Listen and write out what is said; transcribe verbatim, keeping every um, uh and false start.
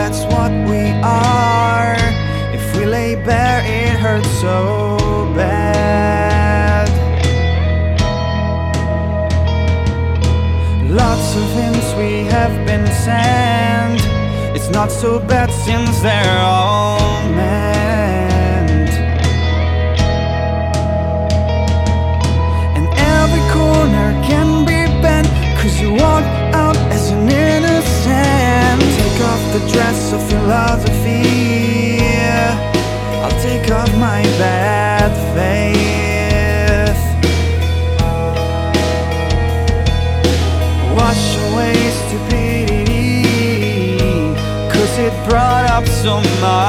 that's what we are. If we lay bare, it hurts so bad. Lots of hints we have been sent. It's not so bad since they're all meant. And every corner can be bent, 'cause you walk out as an innocent. Take off the dress of philosophy, I'll take off my bad faith. Wash away stupidity, 'cause it brought up so much